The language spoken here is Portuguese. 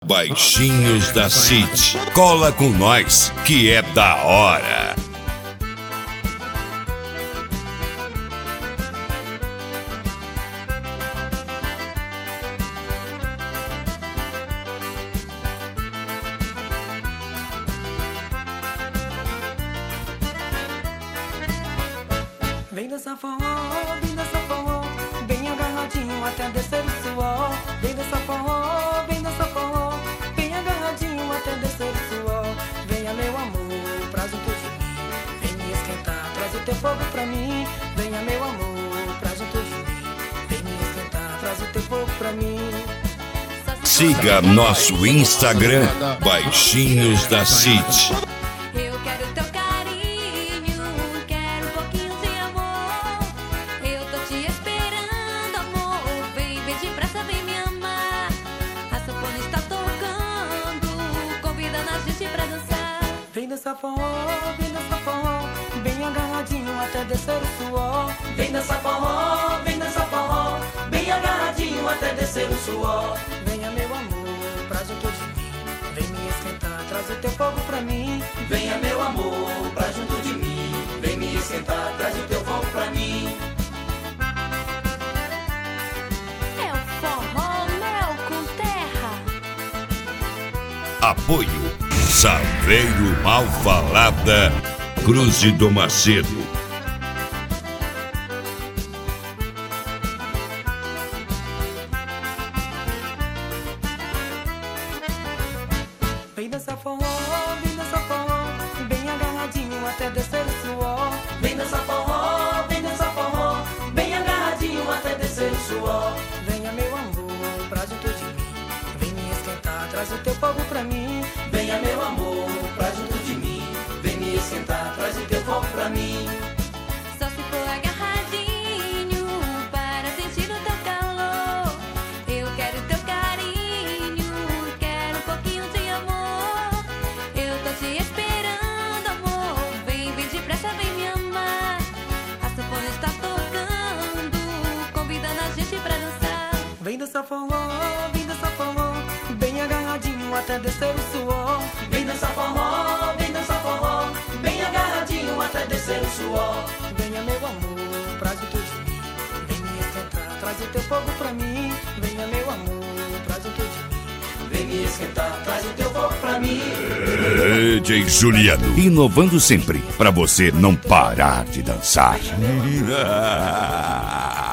Baixinhos da City, cola com nós, que é da hora. Vem dançar forró, bem agarradinho até descer o suor. Vem dançar forró, bem agarradinho até descer o suor. Venha meu amor, pra junto de mim, vem me esquentar, traz o teu fogo pra mim. Venha meu amor, pra junto de mim, vem me esquentar, traz o teu fogo pra mim. Siga nosso Instagram, Baixinhos da City. Eu quero teu carinho, quero um pouquinho de amor. Eu tô te esperando, amor. Vem, vem depressa, vem me amar. A sanfona está tocando, convidando a gente pra dançar. Vem dançar forró, bem agarradinho até descer o suor. Vem dançar forró, bem agarradinho até descer o suor. Venha meu amor, pra junto de mim, vem me esquentar, traz o teu fogo pra mim. Venha meu amor, pra junto de mim, vem me esquentar, traz o teu fogo pra mim. É o forró, mel com terra. Apoio Saveiro Malfalada, Cruz do Macedo. Vem dançar forró, bem agarradinho até descer o suor. Vem dançar forró, bem agarradinho até descer o suor. Venha meu amor, pra junto de mim, vem me esquentar, traz o teu fogo pra mim. Venha meu amor, pra junto de mim, vem me esquentar, traz o teu fogo pra mim. Só se for agarradinho para sentir o teu calor. Eu quero teu carinho, quero um pouquinho de amor. Eu tô te esperando, amor. Vem, vem depressa, vem me amar. A sanfona está tocando, convidando a gente pra dançar. Vem dançar forró, bem agarradinho até descer o suor. Vem dançar forró, bem agarradinho até descer o suor. Venha meu amor, pra junto de mim, vem me esquentar, traz o teu fogo pra mim. Venha meu amor, pra junto de mim, vem me esquentar, traz o teu fogo pra mim. DJ Juliano, inovando sempre, pra você não parar de dançar.